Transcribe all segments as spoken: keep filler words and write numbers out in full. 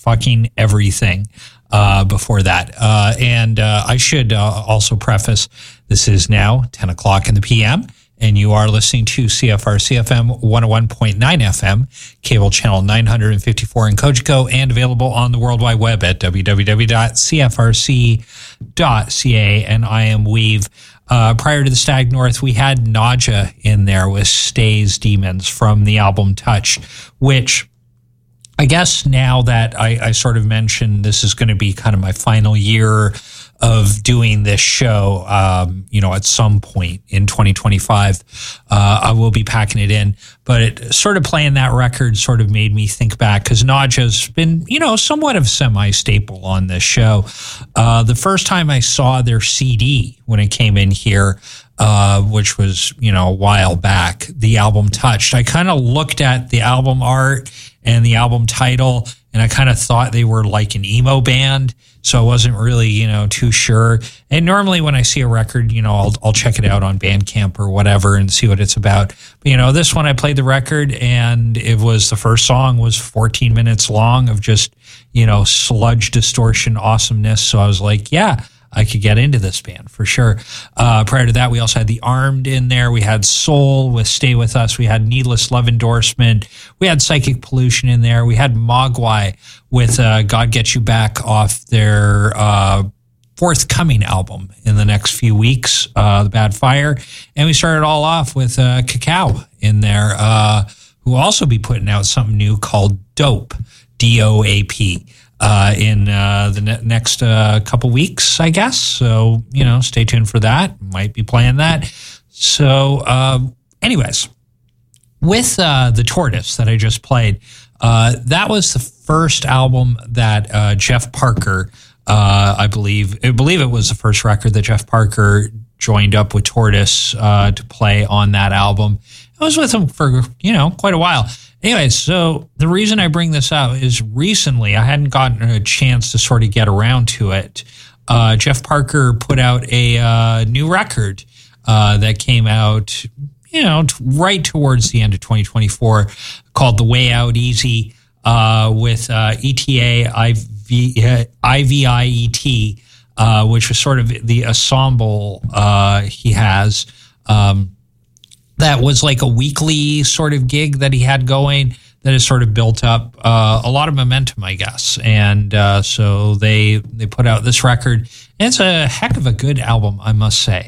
fucking everything uh, before that. Uh, and uh, I should uh, also preface, this is now ten o'clock in the P M, and you are listening to C F R C F M one oh one point nine F M, cable channel nine fifty-four in Cogeco, and available on the World Wide Web at w w w dot c f r c dot c a. And I am Weave. Uh, prior to the Stag North, we had Nadja in there with Stay's Demons from the album Touch, which I guess now that I, I sort of mentioned this is going to be kind of my final year of doing this show, um, you know, at some point in twenty twenty-five, uh, I will be packing it in. But it, sort of playing that record sort of made me think back, because Nadja's been, you know, somewhat of a semi-staple on this show. Uh, the first time I saw their C D when it came in here, uh, which was, you know, a while back, the album Touched, I kind of looked at the album art and the album title, and I kind of thought they were like an emo band. So I wasn't really, you know, too sure. And normally when I see a record, you know, I'll I'll check it out on Bandcamp or whatever and see what it's about. But, you know, this one I played the record, and it was, the first song was fourteen minutes long of just, you know, sludge distortion awesomeness. So I was like, yeah, I could get into this band for sure. Uh, prior to that, we also had The Armed in there. We had Soul with Stay With Us. We had Needless Love Endorsement. We had Psychic Pollution in there. We had Mogwai with uh, God Get You Back off their uh, forthcoming album in the next few weeks, uh, The Bad Fire. And we started all off with uh, Cacao in there, uh, who will also be putting out something new called Dope, D O A P. Uh, in uh, the ne- next uh, couple weeks, I guess. So, you know, stay tuned for that. Might be playing that. So, uh, anyways, with uh, The Tortoise that I just played, uh, that was the first album that uh, Jeff Parker, uh, I believe, I believe it was the first record that Jeff Parker joined up with Tortoise uh, to play on that album. I was with him for, you know, quite a while. Anyway, so the reason I bring this up is recently I hadn't gotten a chance to sort of get around to it. Uh, Jeff Parker put out a uh, new record uh, that came out, you know, t- right towards the end of twenty twenty-four, called The Way Out Easy, uh, with uh, E T A I V I E T, uh, which was sort of the ensemble uh, he has. Um, That was like a weekly sort of gig that he had going that has sort of built up uh, a lot of momentum, I guess. And uh, so they they put out this record. And it's a heck of a good album, I must say.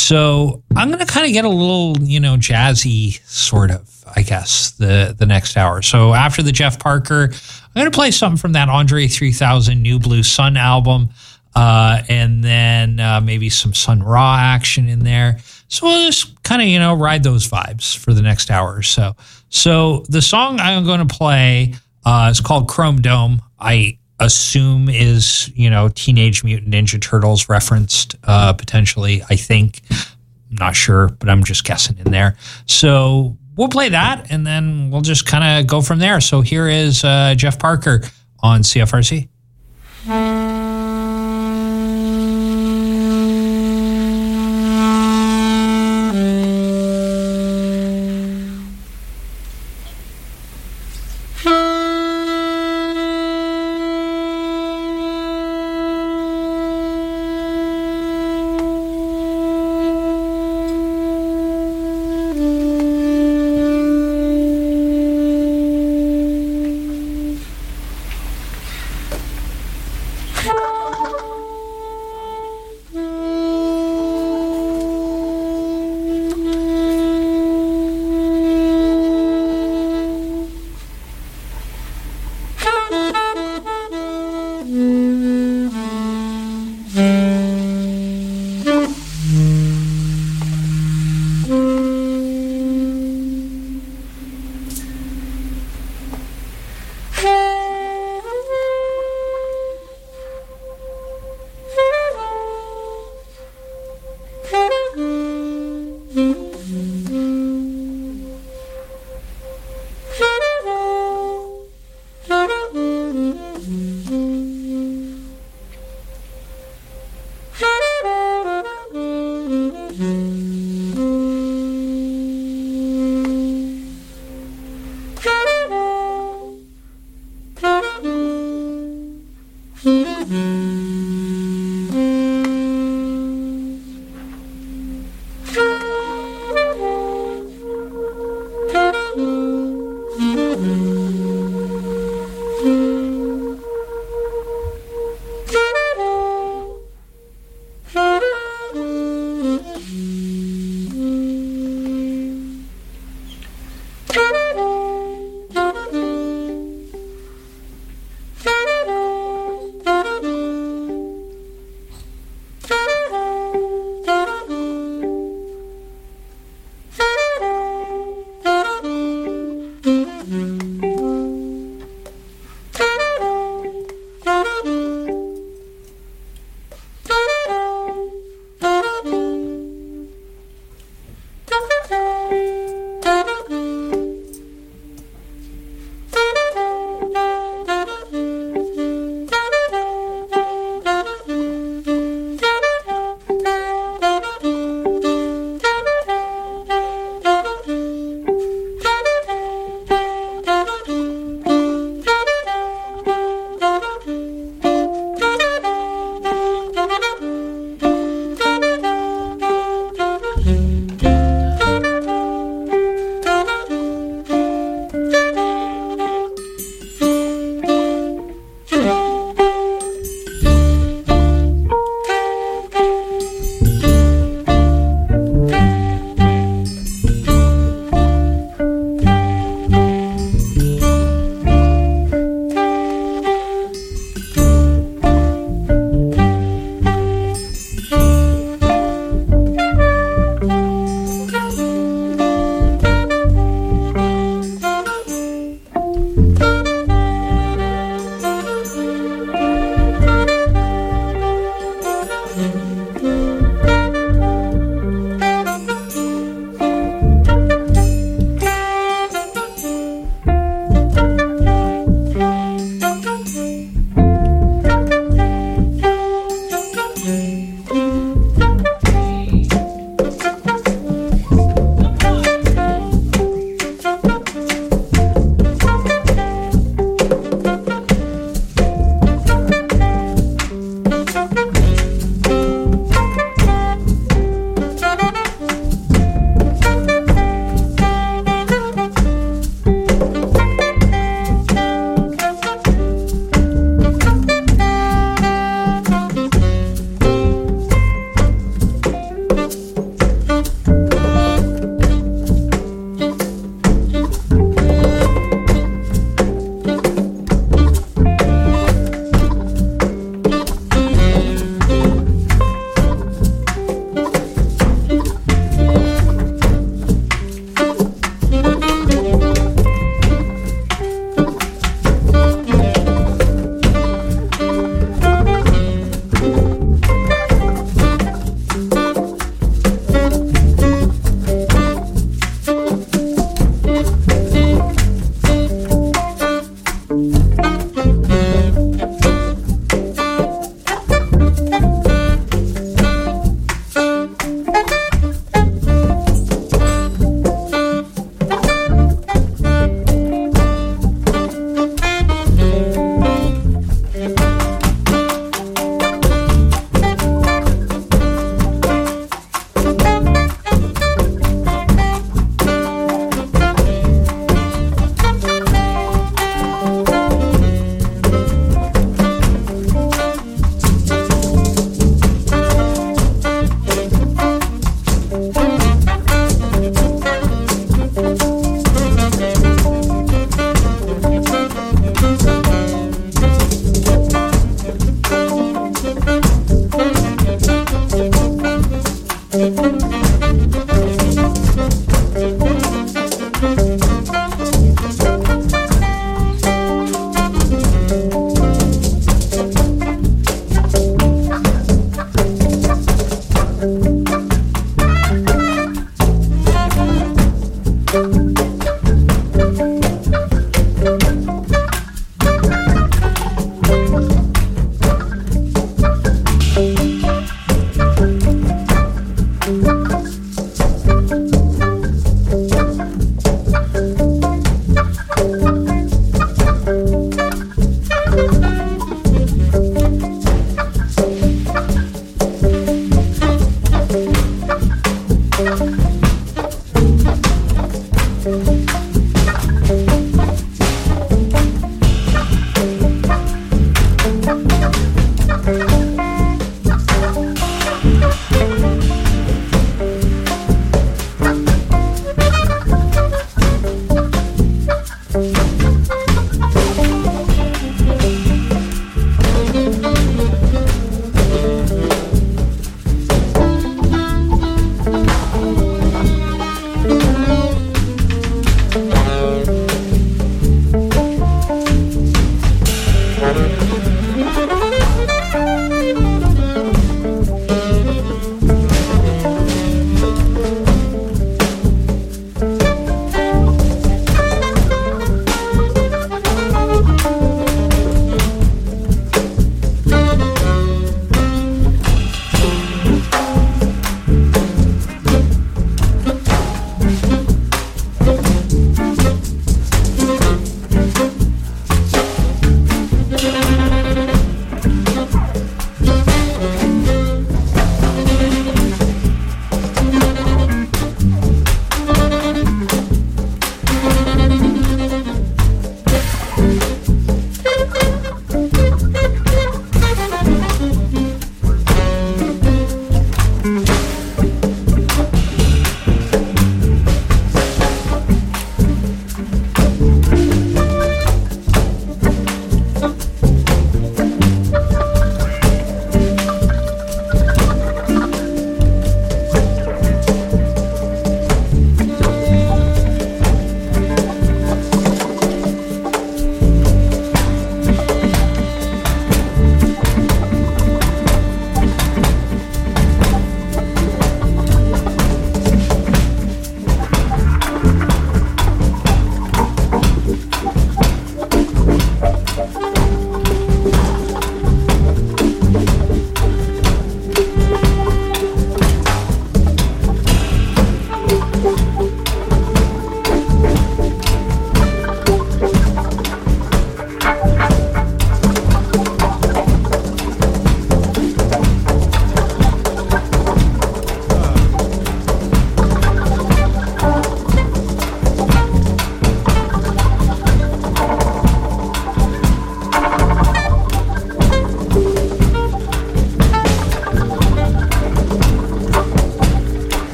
So I'm going to kind of get a little, you know, jazzy sort of, I guess, the, the next hour. So after the Jeff Parker, I'm going to play something from that Andre three thousand New Blue Sun album. Uh, and then uh, maybe some Sun Ra action in there. So we'll just kind of, you know, ride those vibes for the next hour or so. So the song I'm going to play uh, is called Chrome Dome. I assume is, you know, Teenage Mutant Ninja Turtles referenced, uh, potentially, I think. I'm not sure, but I'm just guessing in there. So we'll play that, and then we'll just kind of go from there. So here is uh, Jeff Parker on C F R C.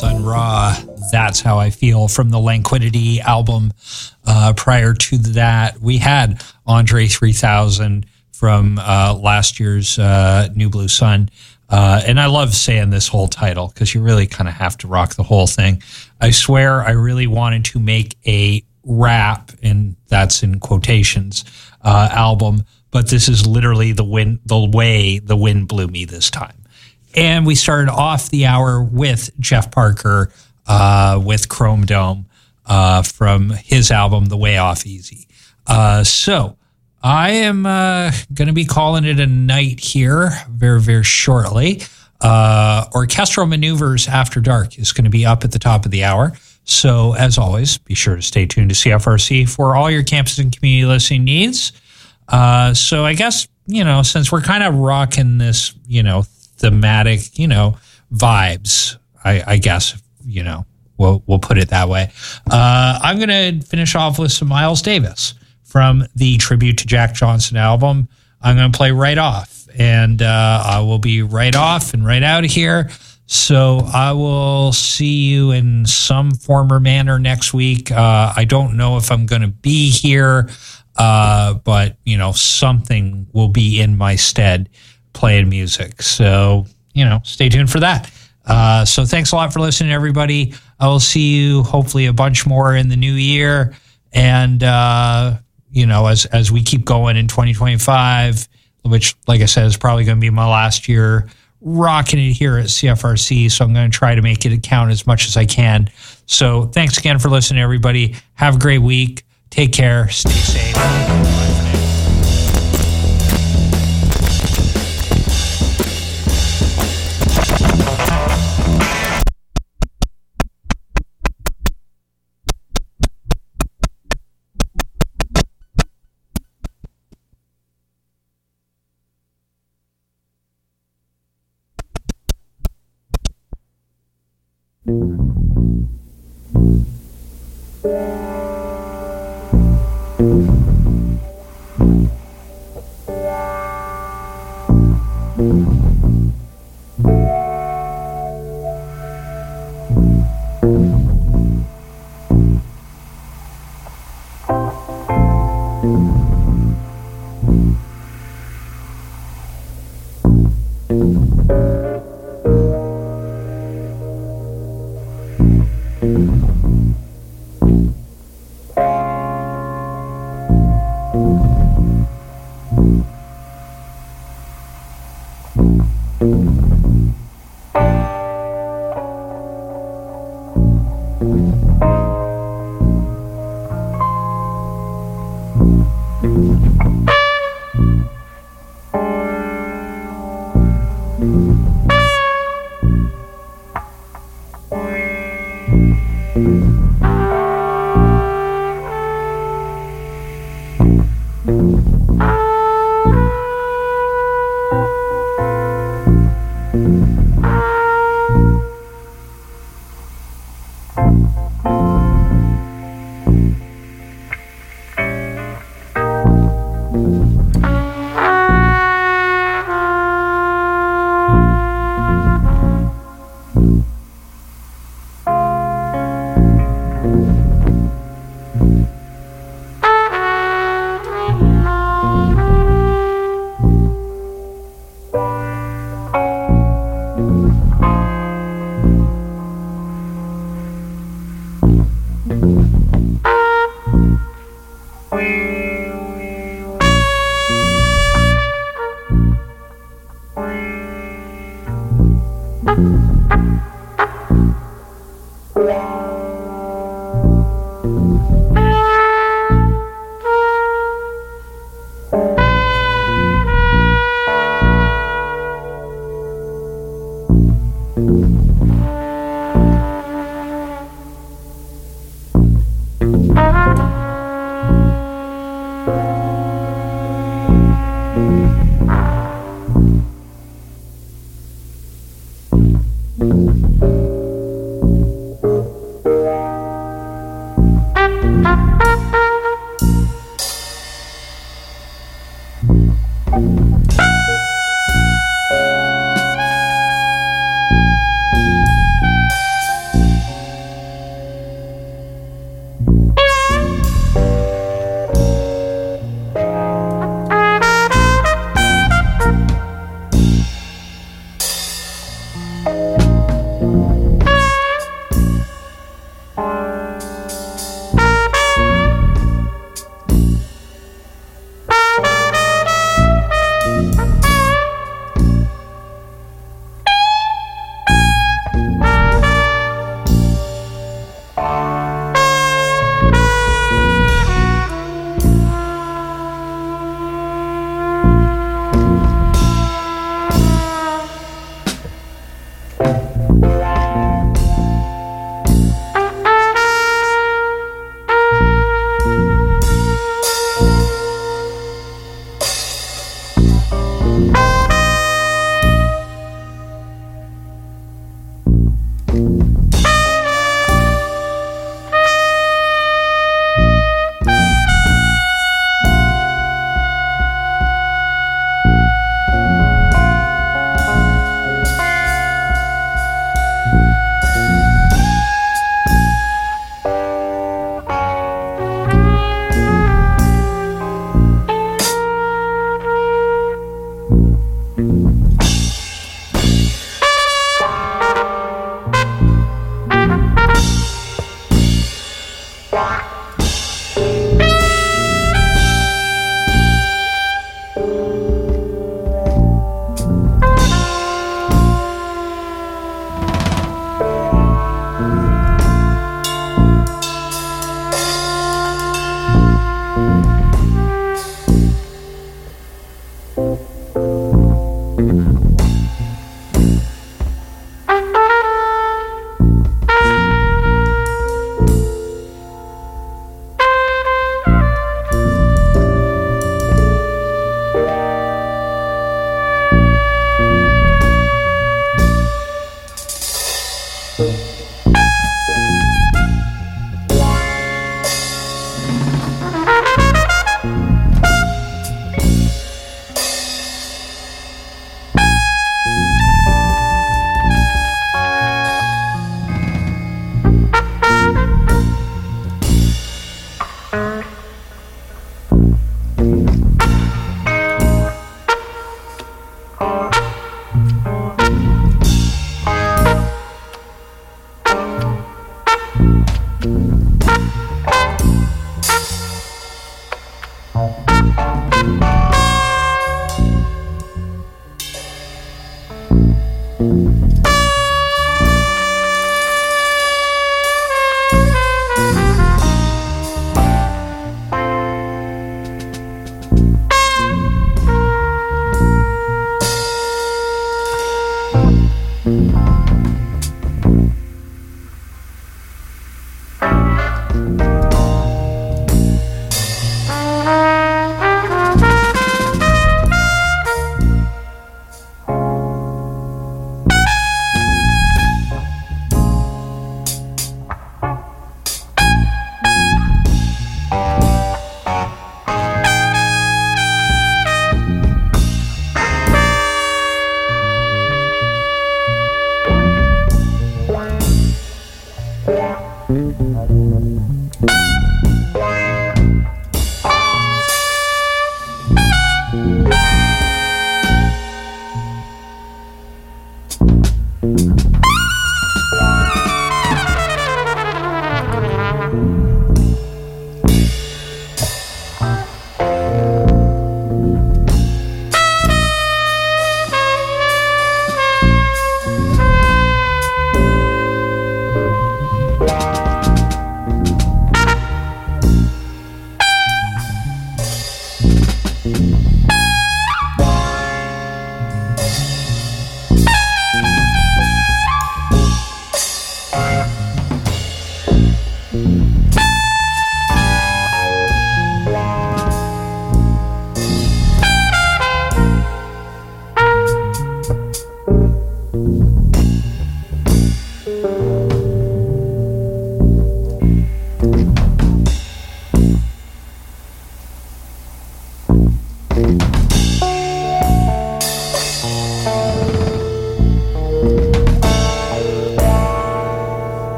Sun Ra, That's How I Feel, from the Languidity album. Uh, prior to that, we had Andre three thousand from uh, last year's uh, New Blue Sun. Uh, and I love saying this whole title because you really kind of have to rock the whole thing. I swear I really wanted to make a rap, and that's in quotations, uh, album, but this is literally the wind, the way the wind blew me this time. And we started off the hour with Jeff Parker uh, with Chrome Dome uh, from his album, The Way Off Easy. Uh, so I am uh, going to be calling it a night here very, very shortly. Uh, Orchestral Maneuvers After Dark is going to be up at the top of the hour. So as always, be sure to stay tuned to C F R C for all your campus and community listening needs. Uh, so I guess, you know, since we're kind of rocking this, you know, thematic, you know, vibes, I, I guess, you know, we'll, we'll put it that way. Uh, I'm going to finish off with some Miles Davis from the Tribute to Jack Johnson album. I'm going to play Right Off, and uh, I will be right off and right out of here. So I will see you in some form or manner next week. Uh, I don't know if I'm going to be here, uh, but, you know, something will be in my stead playing music. So, you know, stay tuned for that. Uh, so thanks a lot for listening, everybody. I will see you hopefully a bunch more in the new year. And, uh, you know, as, as we keep going in twenty twenty-five, which, like I said, is probably going to be my last year rocking it here at C F R C. So I'm going to try to make it count as much as I can. So thanks again for listening, everybody. Have a great week. Take care. Stay safe. Bye for now.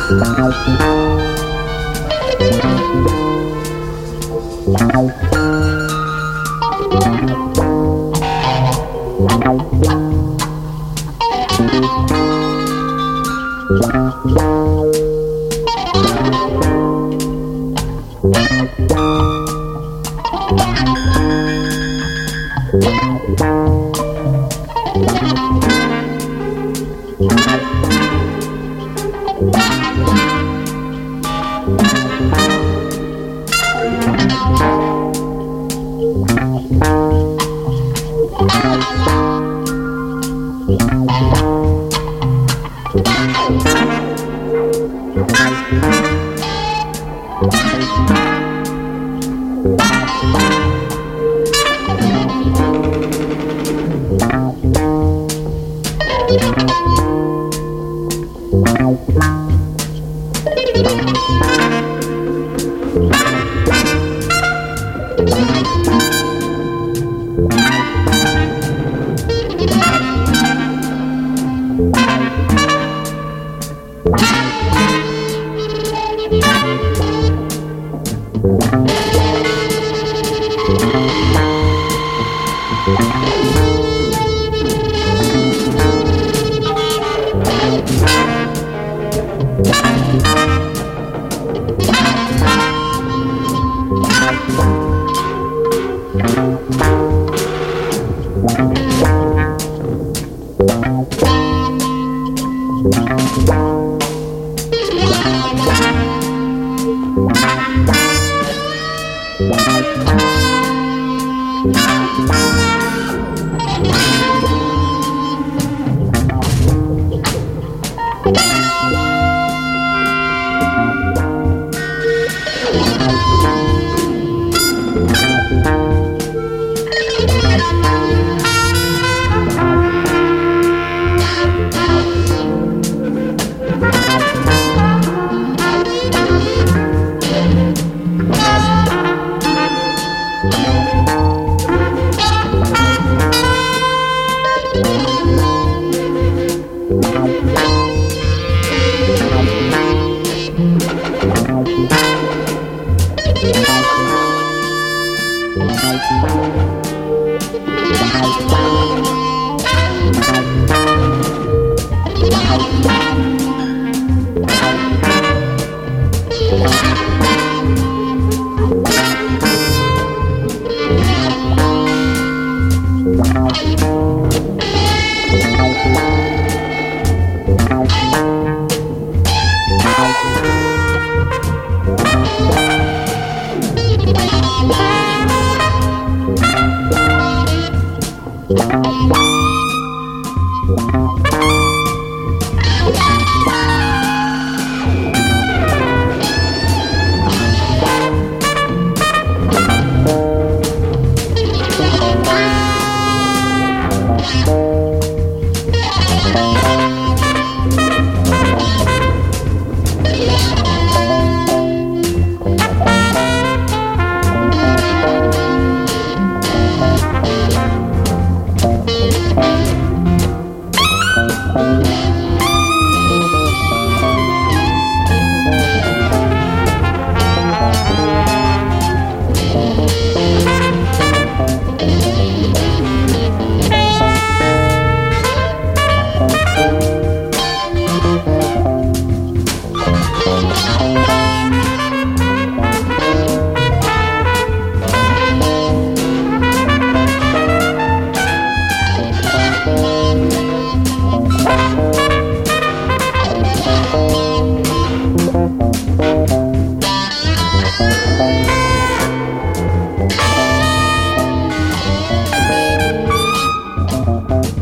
Wow.